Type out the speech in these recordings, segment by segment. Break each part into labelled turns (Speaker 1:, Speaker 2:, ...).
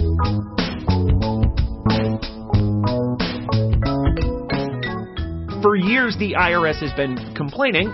Speaker 1: For years, the IRS has been complaining,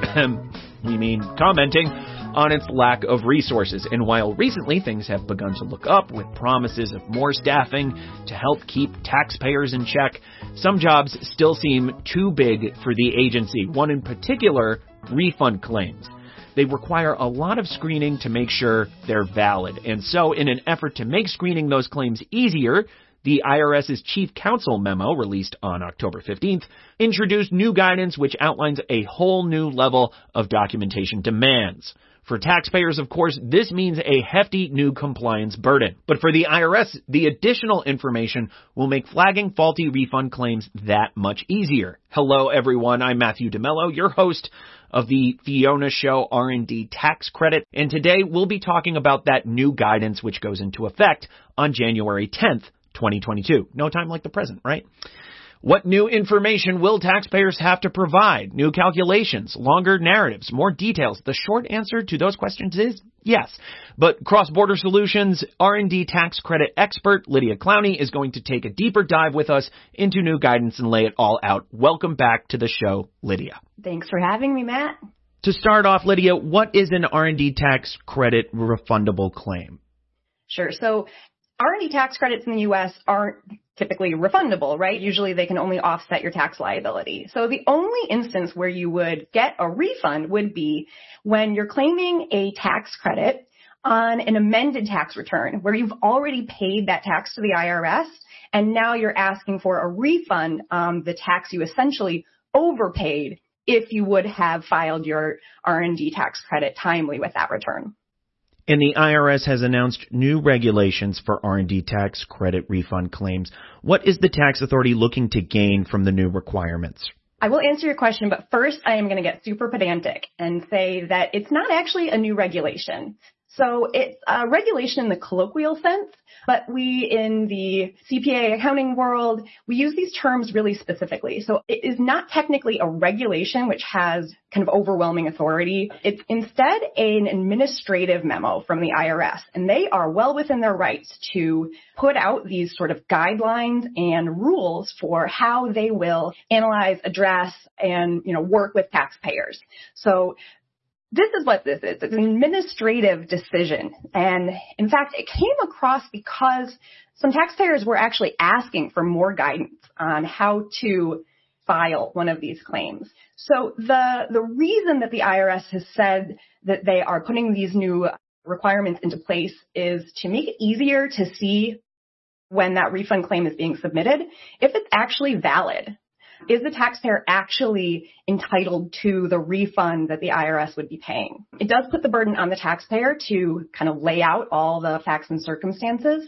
Speaker 1: commenting, on its lack of resources. And while recently things have begun to look up with promises of more staffing to help keep taxpayers in check, some jobs still seem too big for the agency. One in particular, refund claims. They require a lot of screening to make sure they're valid. And so in an effort to make screening those claims easier, the IRS's chief counsel memo, released on October 15th, introduced new guidance which outlines a whole new level of documentation demands. For taxpayers, of course, this means a hefty new compliance burden. But for the IRS, the additional information will make flagging faulty refund claims that much easier. Hello, everyone. I'm Matthew DeMello, your host of the Fiona Show R&D Tax Credit. And today we'll be talking about that new guidance which goes into effect on January 10th, 2022. No time like the present, right? What new information will taxpayers have to provide? New calculations, longer narratives, more details? The short answer to those questions is yes. But Cross-Border Solutions R&D tax credit expert Lydia Clowney is going to take a deeper dive with us into new guidance and lay it all out. Welcome back to the show, Lydia.
Speaker 2: Thanks for having me, Matt.
Speaker 1: To start off, Lydia, what is an R&D tax credit refundable claim?
Speaker 2: Sure. So R&D tax credits in the U.S. aren't typically refundable, right? Usually they can only offset your tax liability. So the only instance where you would get a refund would be when you're claiming a tax credit on an amended tax return where you've already paid that tax to the IRS and now you're asking for a refund on the tax you essentially overpaid if you would have filed your R&D tax credit timely with that return.
Speaker 1: And the IRS has announced new regulations for R&D tax credit refund claims. What is the tax authority looking to gain from the new requirements?
Speaker 2: I will answer your question, but first I am going to get super pedantic and say that it's not actually a new regulation. So it's a regulation in the colloquial sense, but we in the CPA accounting world, we use these terms really specifically. So it is not technically a regulation which has kind of overwhelming authority. It's instead an administrative memo from the IRS, and they are well within their rights to put out these sort of guidelines and rules for how they will analyze, address, and, work with taxpayers. So this is what this is. It's an administrative decision. And in fact, it came across because some taxpayers were actually asking for more guidance on how to file one of these claims. So the reason that the IRS has said that they are putting these new requirements into place is to make it easier to see when that refund claim is being submitted, if it's actually valid. Is the taxpayer actually entitled to the refund that the IRS would be paying? It does put the burden on the taxpayer to kind of lay out all the facts and circumstances.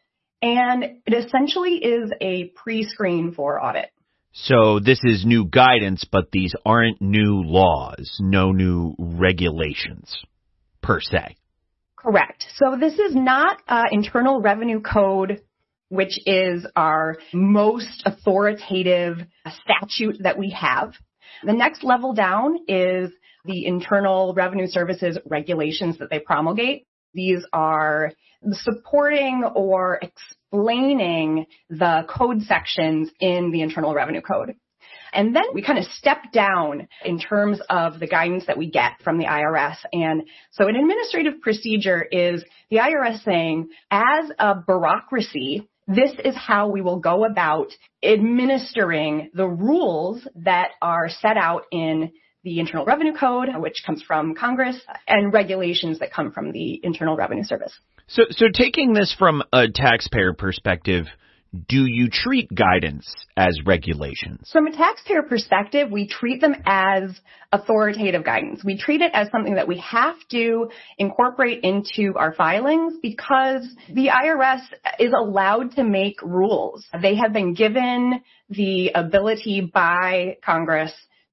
Speaker 2: And it essentially is a pre-screen for audit.
Speaker 1: So this is new guidance, but these aren't new laws, no new regulations per se.
Speaker 2: Correct. So this is not Internal Revenue Code, which is our most authoritative statute that we have. The next level down is the Internal Revenue Services regulations that they promulgate. These are supporting or explaining the code sections in the Internal Revenue Code. And then we kind of step down in terms of the guidance that we get from the IRS. And so an administrative procedure is the IRS saying, as a bureaucracy, this is how we will go about administering the rules that are set out in the Internal Revenue Code, which comes from Congress, and regulations that come from the Internal Revenue Service.
Speaker 1: So taking this from a taxpayer perspective, do you treat guidance as regulations?
Speaker 2: From a taxpayer perspective, we treat them as authoritative guidance. We treat it as something that we have to incorporate into our filings because the IRS is allowed to make rules. They have been given the ability by Congress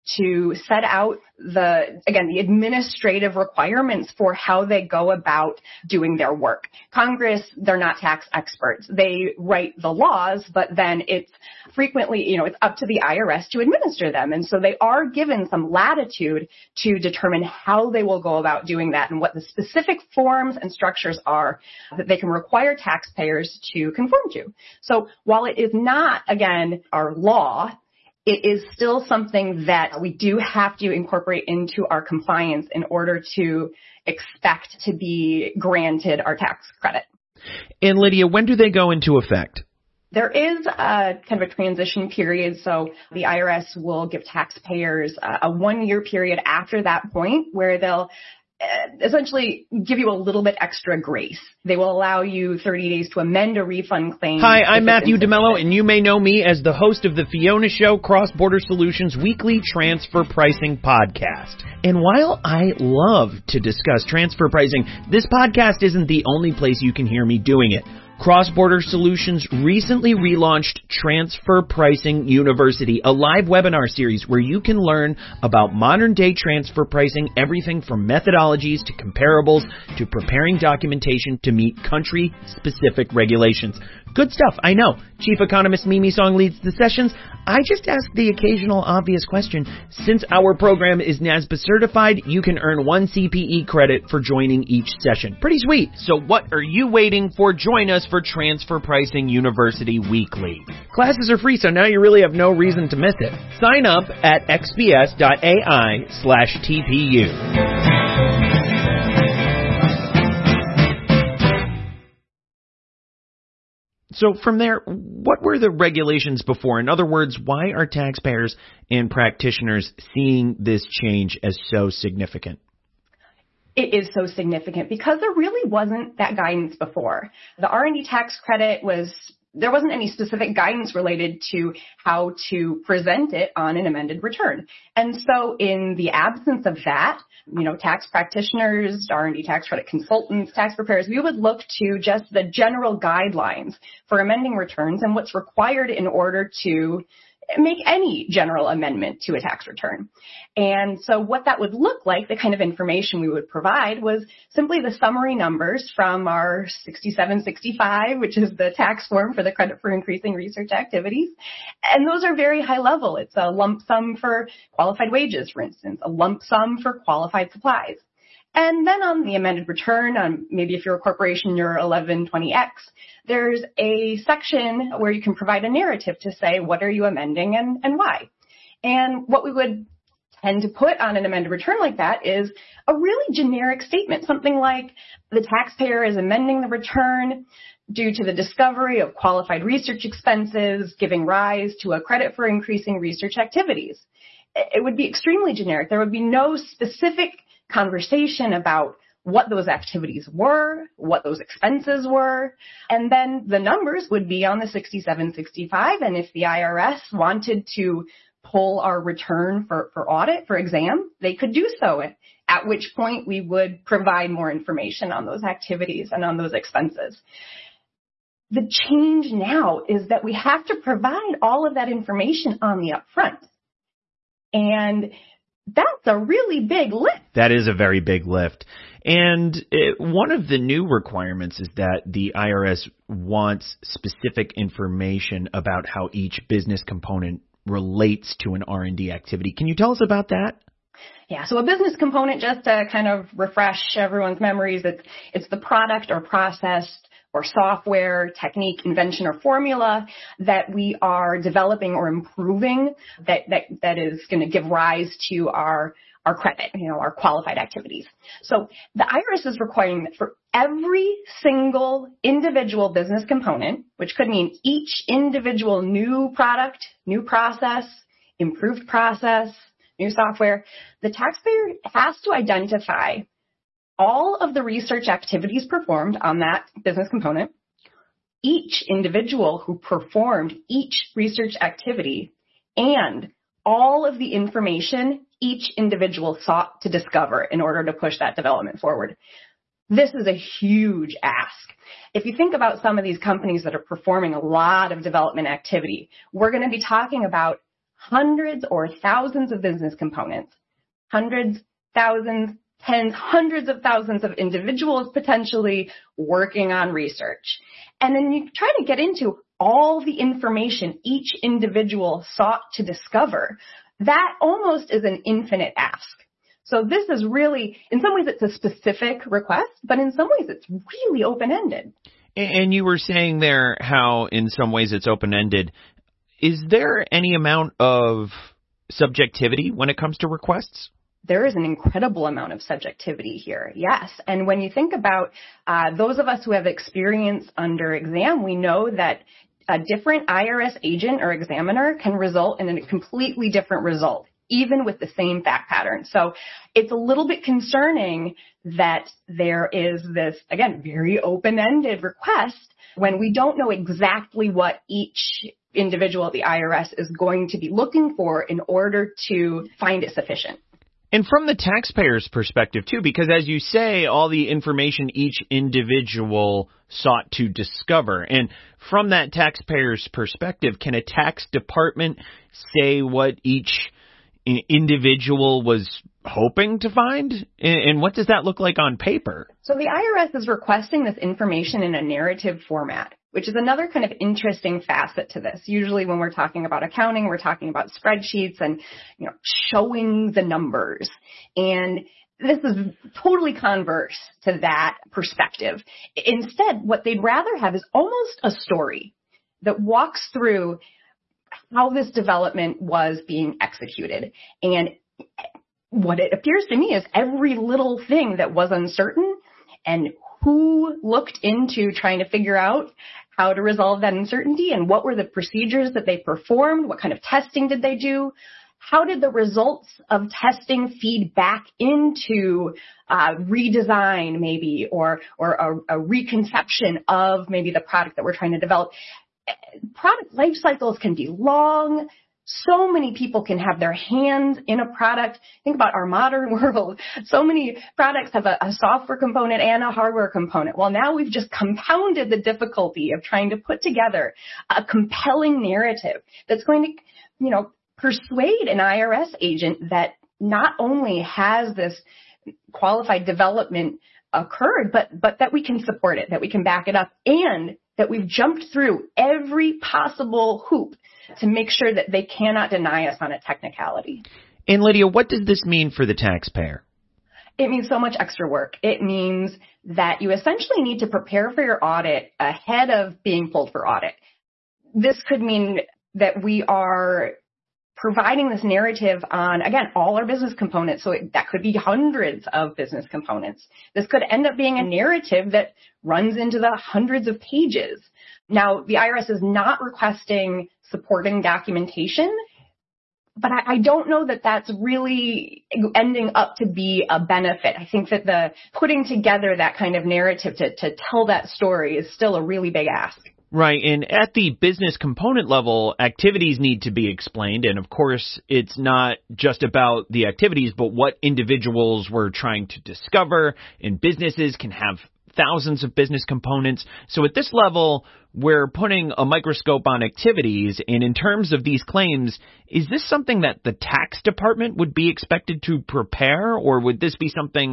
Speaker 2: to set out the administrative requirements for how they go about doing their work. Congress, they're not tax experts. They write the laws, but then it's frequently, it's up to the IRS to administer them. And so they are given some latitude to determine how they will go about doing that and what the specific forms and structures are that they can require taxpayers to conform to. So while it is not, again, our law, it is still something that we do have to incorporate into our compliance in order to expect to be granted our tax credit.
Speaker 1: And Lydia, when do they go into effect?
Speaker 2: There is a kind of a transition period, so the IRS will give taxpayers a 1-year period after that point where they'll essentially give you a little bit extra grace. They will allow you 30 days to amend a refund claim.
Speaker 1: Hi, I'm Matthew DeMello, and you may know me as the host of the Fiona Show Cross Border Solutions weekly transfer pricing podcast. And while I love to discuss transfer pricing, this podcast isn't the only place you can hear me doing it. Cross Border Solutions recently relaunched Transfer Pricing University, a live webinar series where you can learn about modern-day transfer pricing, everything from methodologies to comparables to preparing documentation to meet country-specific regulations. Good stuff, I know. Chief Economist Mimi Song leads the sessions. I just ask the occasional obvious question. Since our program is NASBA certified, you can earn 1 CPE credit for joining each session. Pretty sweet. So what are you waiting for? Join us for Transfer Pricing University Weekly. Classes are free, so now you really have no reason to miss it. Sign up at xbs.ai/TPU. So from there, what were the regulations before? In other words, why are taxpayers and practitioners seeing this change as so significant?
Speaker 2: It is so significant because there really wasn't that guidance before. The R&D tax credit there wasn't any specific guidance related to how to present it on an amended return. And so in the absence of that, tax practitioners, R&D tax credit consultants, tax preparers, we would look to just the general guidelines for amending returns and what's required in order to make any general amendment to a tax return. And so what that would look like, the kind of information we would provide, was simply the summary numbers from our 6765, which is the tax form for the credit for increasing research activities. And those are very high level. It's a lump sum for qualified wages, for instance, a lump sum for qualified supplies. And then on the amended return, maybe if you're a corporation, you're 1120X, there's a section where you can provide a narrative to say, what are you amending and why? And what we would tend to put on an amended return like that is a really generic statement, something like the taxpayer is amending the return due to the discovery of qualified research expenses, giving rise to a credit for increasing research activities. It would be extremely generic. There would be no specific conversation about what those activities were, what those expenses were, and then the numbers would be on the 6765. And if the IRS wanted to pull our return for audit, for exam, they could do so, at which point we would provide more information on those activities and on those expenses. The change now is that we have to provide all of that information on the upfront. And that's a really big lift.
Speaker 1: That is a very big lift. And one of the new requirements is that the IRS wants specific information about how each business component relates to an R&D activity. Can you tell us about that?
Speaker 2: Yeah, so a business component, just to kind of refresh everyone's memories, it's the product or process or software, technique, invention, or formula that we are developing or improving that is going to give rise to our credit, our qualified activities. So the IRS is requiring that for every single individual business component, which could mean each individual new product, new process, improved process, new software, the taxpayer has to identify all of the research activities performed on that business component, each individual who performed each research activity, and all of the information each individual sought to discover in order to push that development forward. This is a huge ask. If you think about some of these companies that are performing a lot of development activity, we're going to be talking about hundreds or thousands of business components, hundreds, thousands, tens, hundreds of thousands of individuals potentially working on research. And then you try to get into all the information each individual sought to discover. That almost is an infinite ask. So this is really, in some ways it's a specific request, but in some ways it's really open-ended.
Speaker 1: And you were saying there how in some ways it's open-ended. Is there any amount of subjectivity when it comes to requests?
Speaker 2: There is an incredible amount of subjectivity here, yes. And when you think about those of us who have experience under exam, we know that a different IRS agent or examiner can result in a completely different result, even with the same fact pattern. So it's a little bit concerning that there is this, again, very open-ended request when we don't know exactly what each individual at the IRS is going to be looking for in order to find it sufficient.
Speaker 1: And from the taxpayer's perspective, too, because as you say, all the information each individual sought to discover. And from that taxpayer's perspective, can a tax department say what each individual was hoping to find? And what does that look like on paper?
Speaker 2: So the IRS is requesting this information in a narrative format, which is another kind of interesting facet to this. Usually when we're talking about accounting, we're talking about spreadsheets and, showing the numbers. And this is totally converse to that perspective. Instead, what they'd rather have is almost a story that walks through how this development was being executed. And what it appears to me is every little thing that was uncertain and who looked into trying to figure out how to resolve that uncertainty and what were the procedures that they performed, what kind of testing did they do, how did the results of testing feed back into redesign maybe or a reconception of maybe the product that we're trying to develop. Product life cycles can be long. So many people can have their hands in a product. Think about our modern world. So many products have a software component and a hardware component. Well, now we've just compounded the difficulty of trying to put together a compelling narrative that's going to, persuade an IRS agent that not only has this qualified development occurred, but that we can support it, that we can back it up, and that we've jumped through every possible hoop to make sure that they cannot deny us on a technicality.
Speaker 1: And Lydia, what does this mean for the taxpayer?
Speaker 2: It means so much extra work. It means that you essentially need to prepare for your audit ahead of being pulled for audit. This could mean that we are providing this narrative on, again, all our business components. So that could be hundreds of business components. This could end up being a narrative that runs into the hundreds of pages. Now, the IRS is not requesting supporting documentation, but I don't know that that's really ending up to be a benefit. I think that the putting together that kind of narrative to tell that story is still a really big ask.
Speaker 1: Right. And at the business component level, activities need to be explained. And of course, it's not just about the activities, but what individuals were trying to discover. And businesses can have thousands of business components. So at this level, we're putting a microscope on activities. And in terms of these claims, is this something that the tax department would be expected to prepare? Or would this be something,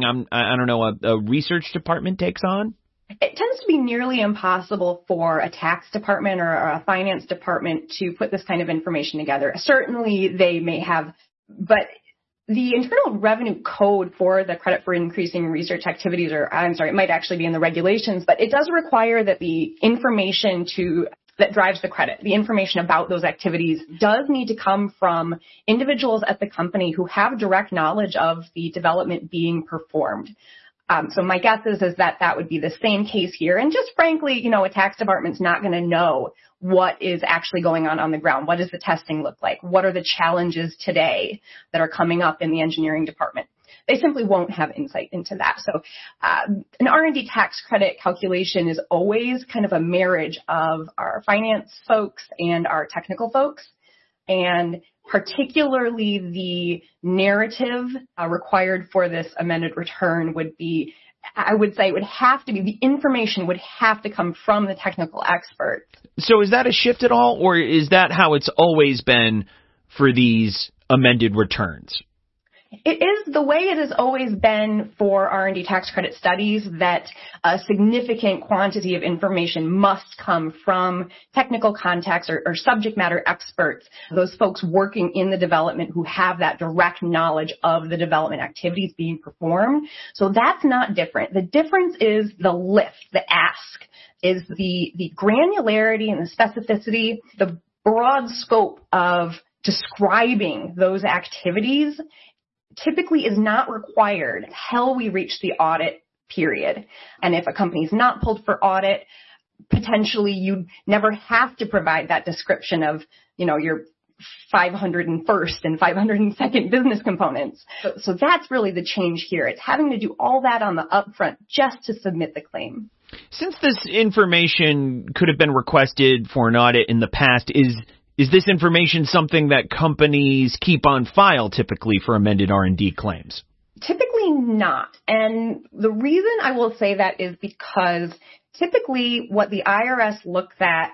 Speaker 1: a research department takes on?
Speaker 2: It tends to be nearly impossible for a tax department or a finance department to put this kind of information together. Certainly they may have, but the Internal Revenue Code for the credit for increasing research activities, it might actually be in the regulations, but it does require that the information that drives the credit, the information about those activities does need to come from individuals at the company who have direct knowledge of the development being performed. So my guess is that would be the same case here. And just frankly, a tax department's not going to know what is actually going on the ground. What does the testing look like? What are the challenges today that are coming up in the engineering department? They simply won't have insight into that. So an R&D tax credit calculation is always kind of a marriage of our finance folks and our technical folks. And particularly the narrative required for this amended return would be, I would say it would have to be, the information would have to come from the technical experts.
Speaker 1: So is that a shift at all, or is that how it's always been for these amended returns?
Speaker 2: It is the way it has always been for R&D tax credit studies that a significant quantity of information must come from technical contacts or subject matter experts, those folks working in the development who have that direct knowledge of the development activities being performed. So that's not different. The difference is the lift, the ask, is the granularity and the specificity, the broad scope of describing those activities typically is not required until we reach the audit period. And if a company is not pulled for audit, potentially you never have to provide that description of, your 501st and 502nd business components. So that's really the change here. It's having to do all that on the upfront just to submit the claim.
Speaker 1: Since this information could have been requested for an audit in the past, is this information something that companies keep on file typically for amended R&D claims?
Speaker 2: Typically not. And the reason I will say that is because typically what the IRS looks at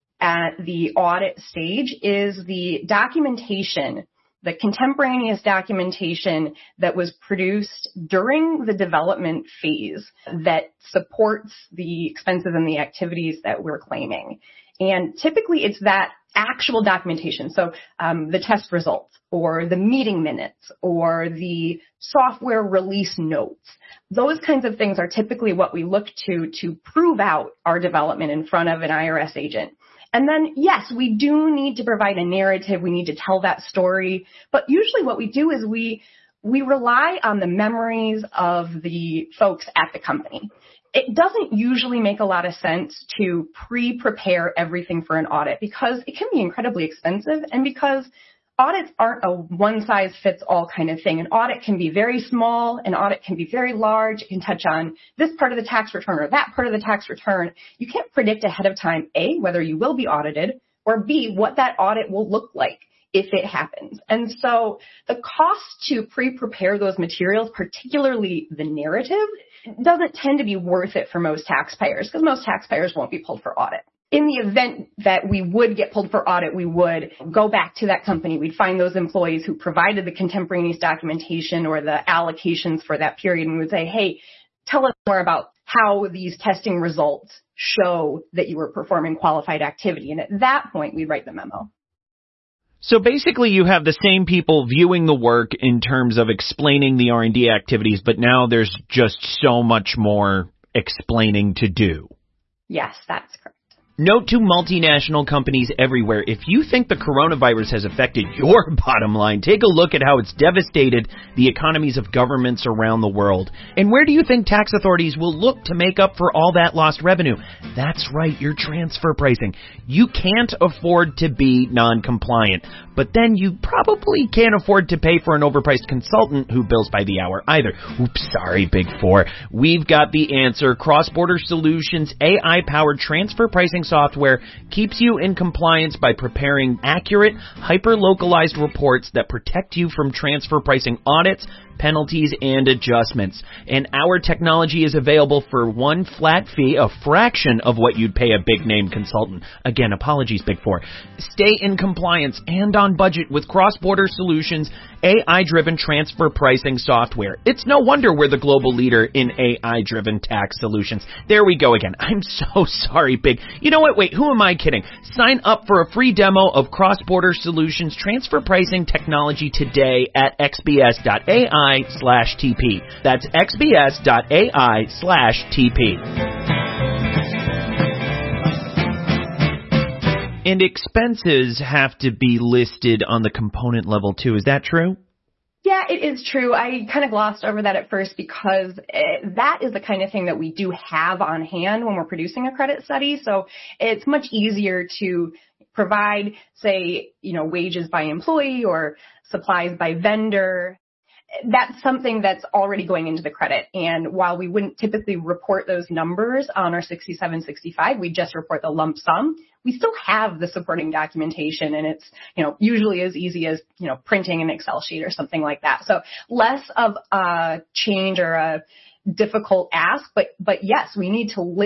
Speaker 2: the audit stage is the documentation, the contemporaneous documentation that was produced during the development phase that supports the expenses and the activities that we're claiming. And typically it's that actual documentation. So the test results or the meeting minutes or the software release notes. Those kinds of things are typically what we look to prove out our development in front of an IRS agent. And then, yes, we do need to provide a narrative. We need to tell that story. But usually what we do is we rely on the memories of the folks at the company. It doesn't usually make a lot of sense to pre-prepare everything for an audit because it can be incredibly expensive and because audits aren't a one-size-fits-all kind of thing. An audit can be very small. An audit can be very large. It can touch on this part of the tax return or that part of the tax return. You can't predict ahead of time, A, whether you will be audited, or B, what that audit will look like if it happens. And so the cost to pre-prepare those materials, particularly the narrative, doesn't tend to be worth it for most taxpayers because most taxpayers won't be pulled for audit. In the event that we would get pulled for audit, we would go back to that company. We'd find those employees who provided the contemporaneous documentation or the allocations for that period, and we would say, hey, tell us more about how these testing results show that you were performing qualified activity. And at that point, we write the memo.
Speaker 1: So basically you have the same people viewing the work in terms of explaining the R&D activities, but now there's just so much more explaining to do.
Speaker 2: Yes, that's correct.
Speaker 1: Note to multinational companies everywhere, if you think the coronavirus has affected your bottom line, take a look at how it's devastated the economies of governments around the world. And where do you think tax authorities will look to make up for all that lost revenue? That's right, your transfer pricing. You can't afford to be non-compliant, but then you probably can't afford to pay for an overpriced consultant who bills by the hour either. Oops, sorry, Big Four. We've got the answer. Cross-Border Solutions AI-powered transfer pricing software keeps you in compliance by preparing accurate, hyper-localized reports that protect you from transfer pricing audits, penalties, and adjustments. And our technology is available for one flat fee, a fraction of what you'd pay a big-name consultant. Again, apologies, Big Four. Stay in compliance and on budget with Cross-Border Solutions AI-driven transfer pricing software. It's no wonder we're the global leader in AI-driven tax solutions. There we go again. I'm so sorry, Big. You know what? Wait, who am I kidding? Sign up for a free demo of Cross-Border Solutions transfer pricing technology today at xbs.ai/TP. That's xbs.ai/TP. And expenses have to be listed on the component level too. Is that true?
Speaker 2: Yeah, it is true. I kind of glossed over that at first because that is the kind of thing that we do have on hand when we're producing a credit study. So it's much easier to provide, say, wages by employee or supplies by vendor. That's something that's already going into the credit. And while we wouldn't typically report those numbers on our 6765, we just report the lump sum. We still have the supporting documentation, and it's, usually as easy as, printing an Excel sheet or something like that. So less of a change or a difficult ask, but yes, we need to list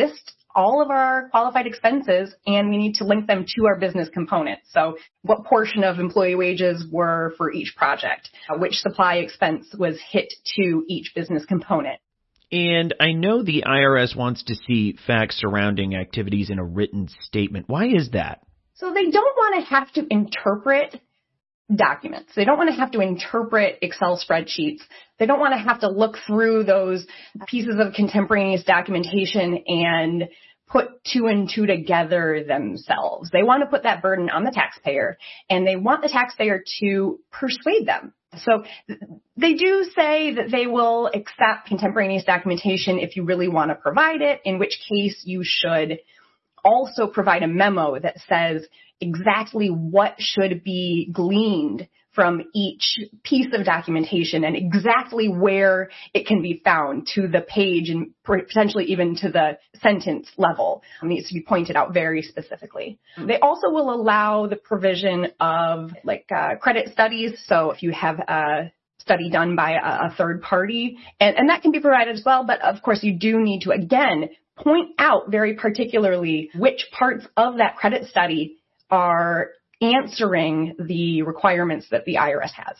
Speaker 2: all of our qualified expenses, and we need to link them to our business components. So what portion of employee wages were for each project, which supply expense was hit to each business component.
Speaker 1: And I know the IRS wants to see facts surrounding activities in a written statement. Why is that?
Speaker 2: So they don't want to have to interpret documents. They don't want to have to interpret Excel spreadsheets. They don't want to have to look through those pieces of contemporaneous documentation and put two and two together themselves. They want to put that burden on the taxpayer, and they want the taxpayer to persuade them. So they do say that they will accept contemporaneous documentation if you really want to provide it, in which case you should also provide a memo that says exactly what should be gleaned from each piece of documentation and exactly where it can be found to the page and potentially even to the sentence level. It needs to be pointed out very specifically. They also will allow the provision of credit studies. So if you have a study done by a third party, and that can be provided as well. But of course, you do need to, again, point out very particularly which parts of that credit study are answering the requirements that the IRS has.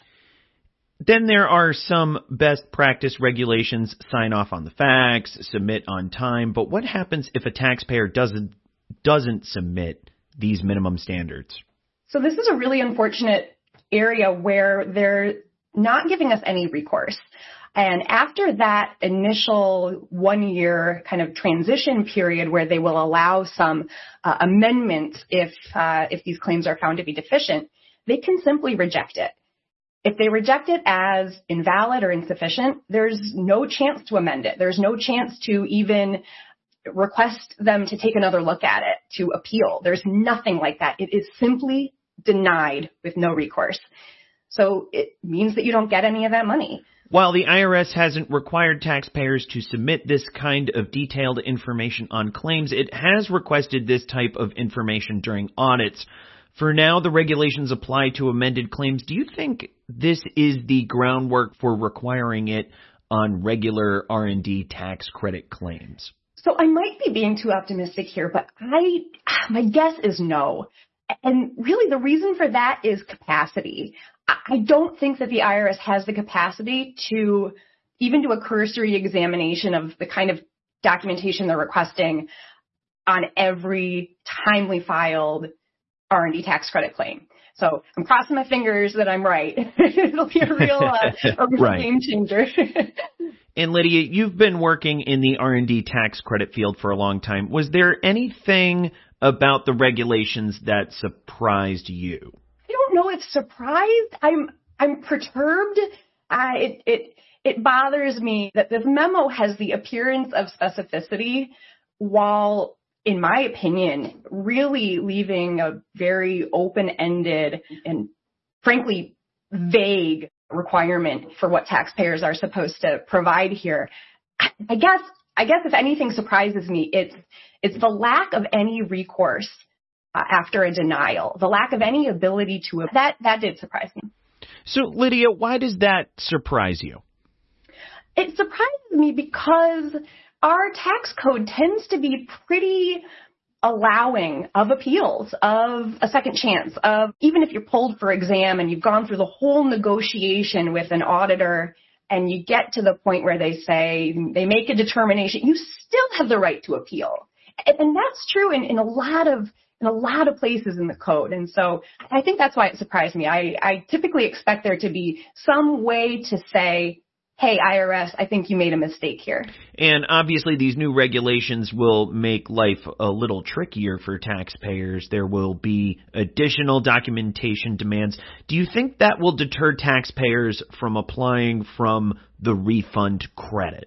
Speaker 1: Then there are some best practice regulations: sign off on the facts, submit on time. But what happens if a taxpayer doesn't submit these minimum standards?
Speaker 2: So this is a really unfortunate area where they're not giving us any recourse. And after that initial 1 year kind of transition period where they will allow some amendments if these claims are found to be deficient, they can simply reject it. If they reject it as invalid or insufficient, there's no chance to amend it. There's no chance to even request them to take another look at it, to appeal. There's nothing like that. It is simply denied with no recourse. So it means that you don't get any of that money.
Speaker 1: While the IRS hasn't required taxpayers to submit this kind of detailed information on claims, it has requested this type of information during audits. For now, the regulations apply to amended claims. Do you think this is the groundwork for requiring it on regular R&D tax credit claims?
Speaker 2: So I might be being too optimistic here, but my guess is no. And really the reason for that is capacity. I don't think that the IRS has the capacity to even do a cursory examination of the kind of documentation they're requesting on every timely filed R&D tax credit claim. So I'm crossing my fingers that I'm right. It'll be a real
Speaker 1: right.
Speaker 2: game changer.
Speaker 1: And Lydia, you've been working in the R&D tax credit field for a long time. Was there anything about the regulations that surprised you?
Speaker 2: I don't know if surprised. I'm perturbed. It bothers me that this memo has the appearance of specificity while, in my opinion, really leaving a very open-ended and frankly vague requirement for what taxpayers are supposed to provide here. I guess if anything surprises me, it's the lack of any recourse after a denial, the lack of any ability to, that did surprise me.
Speaker 1: So, Lydia, why does that surprise you?
Speaker 2: It surprises me because our tax code tends to be pretty allowing of appeals, of a second chance, of even if you're pulled for exam and you've gone through the whole negotiation with an auditor and you get to the point where they say, they make a determination, you still have the right to appeal. And that's true in a lot of places in the code. And so I think that's why it surprised me. I typically expect there to be some way to say, hey, IRS, I think you made a mistake here.
Speaker 1: And obviously these new regulations will make life a little trickier for taxpayers. There will be additional documentation demands. Do you think that will deter taxpayers from applying from the refund credit?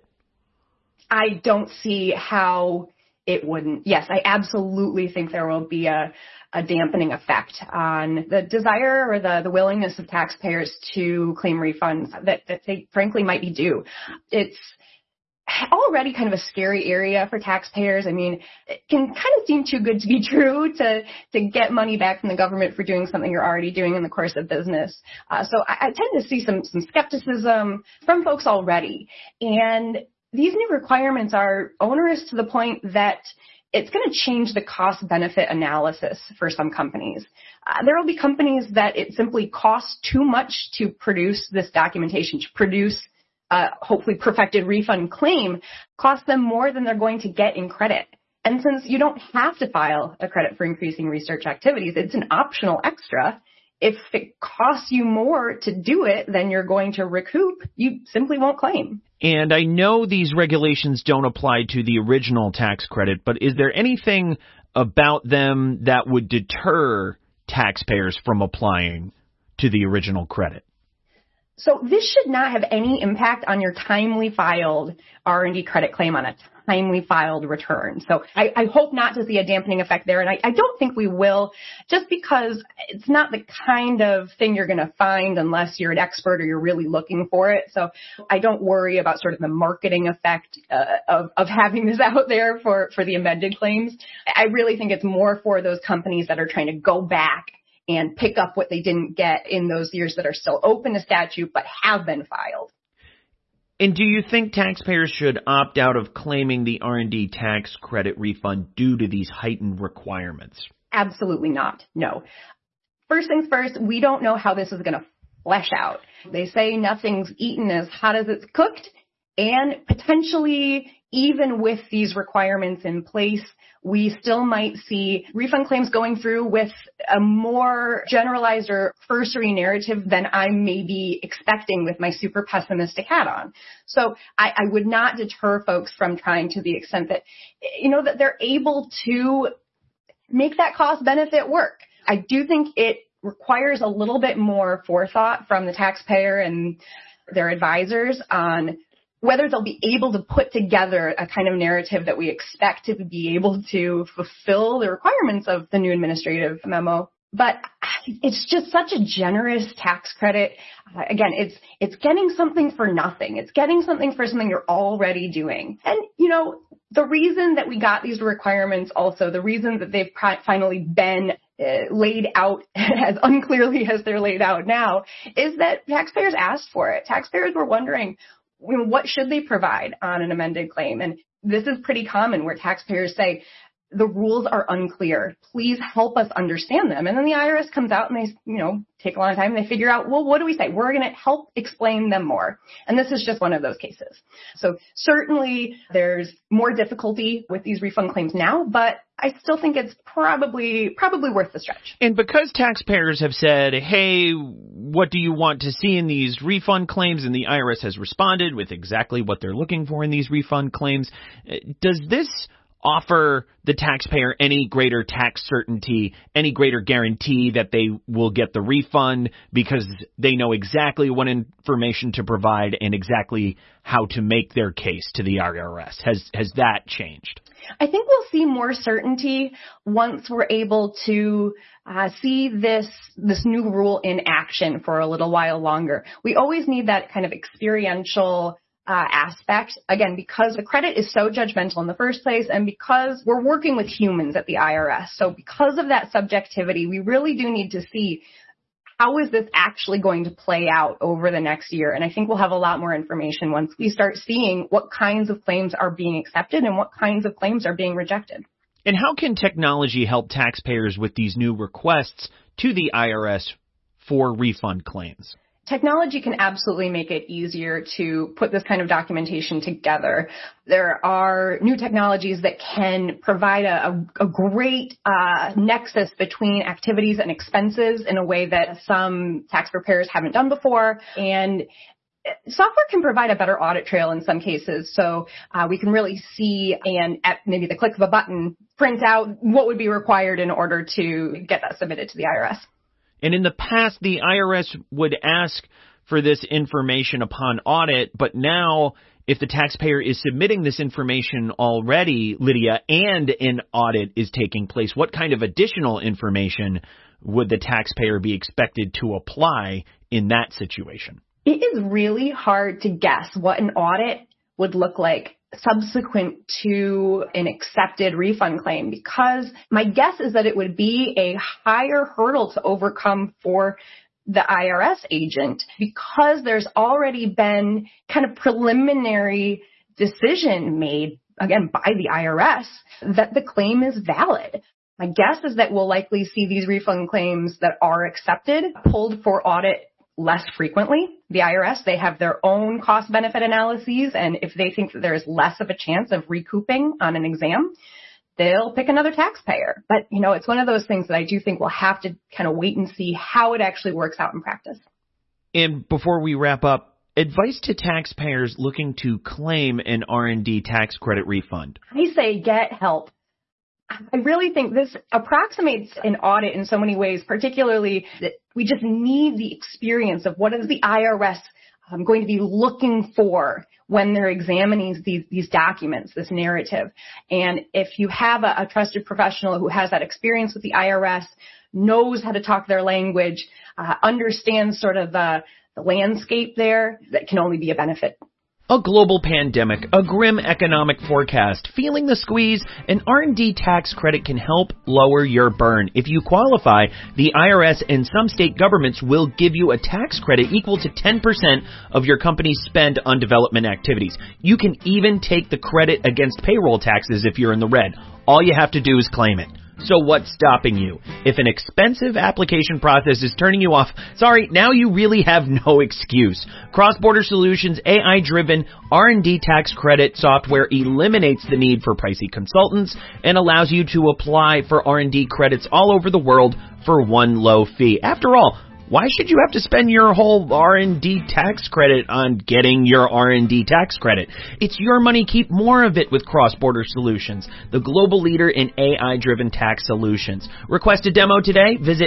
Speaker 2: I don't see how it wouldn't. Yes, I absolutely think there will be a dampening effect on the desire or the willingness of taxpayers to claim refunds that they frankly might be due. It's already kind of a scary area for taxpayers. I mean, it can kind of seem too good to be true to get money back from the government for doing something you're already doing in the course of business. So I tend to see some skepticism from folks already. And these new requirements are onerous to the point that it's going to change the cost-benefit analysis for some companies. There will be companies that it simply costs too much to produce this documentation, to produce hopefully perfected refund claim, costs them more than they're going to get in credit. And since you don't have to file a credit for increasing research activities, it's an optional extra. If it costs you more to do it than you're going to recoup, you simply won't claim.
Speaker 1: And I know these regulations don't apply to the original tax credit, but is there anything about them that would deter taxpayers from applying to the original credit?
Speaker 2: So this should not have any impact on your timely filed R&D credit claim on a timely filed return. So I hope not to see a dampening effect there. And I don't think we will, just because it's not the kind of thing you're going to find unless you're an expert or you're really looking for it. So I don't worry about sort of the marketing effect of having this out there for the amended claims. I really think it's more for those companies that are trying to go back and pick up what they didn't get in those years that are still open to statute but have been filed.
Speaker 1: And do you think taxpayers should opt out of claiming the R&D tax credit refund due to these heightened requirements?
Speaker 2: Absolutely not. No. First things first, we don't know how this is going to flesh out. They say nothing's eaten as hot as it's cooked, and potentially even with these requirements in place, we still might see refund claims going through with a more generalized or cursory narrative than I may be expecting with my super pessimistic hat on. So I would not deter folks from trying to the extent that, that they're able to make that cost benefit work. I do think it requires a little bit more forethought from the taxpayer and their advisors on whether they'll be able to put together a kind of narrative that we expect to be able to fulfill the requirements of the new administrative memo. But it's just such a generous tax credit. Again, it's getting something for nothing. It's getting something for something you're already doing. And, the reason that we got these requirements also, the reason that they've finally been laid out as unclearly as they're laid out now, is that taxpayers asked for it. Taxpayers were wondering, what should they provide on an amended claim? And this is pretty common where taxpayers say, the rules are unclear. Please help us understand them. And then the IRS comes out and they, take a long time and they figure out, well, what do we say? We're going to help explain them more. And this is just one of those cases. So certainly there's more difficulty with these refund claims now, but I still think it's probably worth the stretch.
Speaker 1: And because taxpayers have said, hey, what do you want to see in these refund claims? And the IRS has responded with exactly what they're looking for in these refund claims. Does this offer the taxpayer any greater tax certainty, any greater guarantee that they will get the refund because they know exactly what information to provide and exactly how to make their case to the IRS? Has that changed?
Speaker 2: I think we'll see more certainty once we're able to see this new rule in action for a little while longer. We always need that kind of experiential aspect, again, because the credit is so judgmental in the first place and because we're working with humans at the IRS. So because of that subjectivity, we really do need to see how is this actually going to play out over the next year. And I think we'll have a lot more information once we start seeing what kinds of claims are being accepted and what kinds of claims are being rejected.
Speaker 1: And how can technology help taxpayers with these new requests to the IRS for refund claims?
Speaker 2: Technology can absolutely make it easier to put this kind of documentation together. There are new technologies that can provide a great nexus between activities and expenses in a way that some tax preparers haven't done before. And software can provide a better audit trail in some cases. So we can really see and at maybe the click of a button, print out what would be required in order to get that submitted to the IRS.
Speaker 1: And in the past, the IRS would ask for this information upon audit, but now if the taxpayer is submitting this information already, Lydia, and an audit is taking place, what kind of additional information would the taxpayer be expected to apply in that situation?
Speaker 2: It is really hard to guess what an audit would look like subsequent to an accepted refund claim, because my guess is that it would be a higher hurdle to overcome for the IRS agent because there's already been kind of preliminary decision made again, by the IRS, that the claim is valid. My guess is that we'll likely see these refund claims that are accepted pulled for audit less frequently. The IRS, they have their own cost-benefit analyses, and if they think that there is less of a chance of recouping on an exam, they'll pick another taxpayer. But, it's one of those things that I do think we'll have to kind of wait and see how it actually works out in practice.
Speaker 1: And before we wrap up, advice to taxpayers looking to claim an R&D tax credit refund.
Speaker 2: I say get help. I really think this approximates an audit in so many ways, particularly that we just need the experience of what is the IRS going to be looking for when they're examining these documents, this narrative. And if you have a trusted professional who has that experience with the IRS, knows how to talk their language, understands sort of the landscape there, that can only be a benefit.
Speaker 1: A global pandemic, a grim economic forecast, feeling the squeeze, an R&D tax credit can help lower your burn. If you qualify, the IRS and some state governments will give you a tax credit equal to 10% of your company's spend on development activities. You can even take the credit against payroll taxes if you're in the red. All you have to do is claim it. So what's stopping you? If an expensive application process is turning you off, sorry, now you really have no excuse. Cross-Border Solutions' AI-driven R&D tax credit software eliminates the need for pricey consultants and allows you to apply for R&D credits all over the world for one low fee. After all, why should you have to spend your whole R&D tax credit on getting your R&D tax credit? It's your money. Keep more of it with Cross-Border Solutions, the global leader in AI-driven tax solutions. Request a demo today. Visit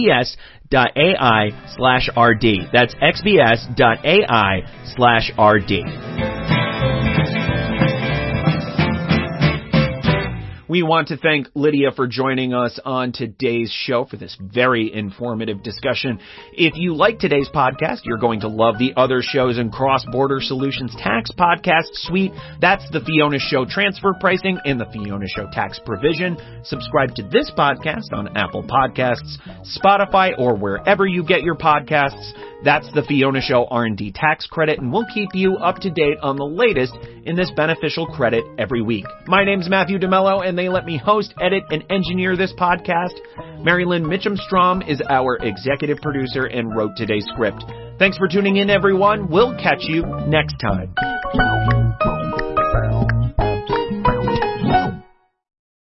Speaker 1: xbs.ai/RD. That's xbs.ai/RD. We want to thank Lydia for joining us on today's show for this very informative discussion. If you like today's podcast, you're going to love the other shows in Cross-Border Solutions Tax Podcast Suite. That's the Fiona Show Transfer Pricing and the Fiona Show Tax Provision. Subscribe to this podcast on Apple Podcasts, Spotify, or wherever you get your podcasts. That's the Fiona Show R&D Tax Credit, and we'll keep you up to date on the latest in this beneficial credit every week. My name's Matthew DeMello, and they let me host, edit, and engineer this podcast. Marilyn Mitchum-Strom is our executive producer and wrote today's script. Thanks for tuning in, everyone. We'll catch you next time.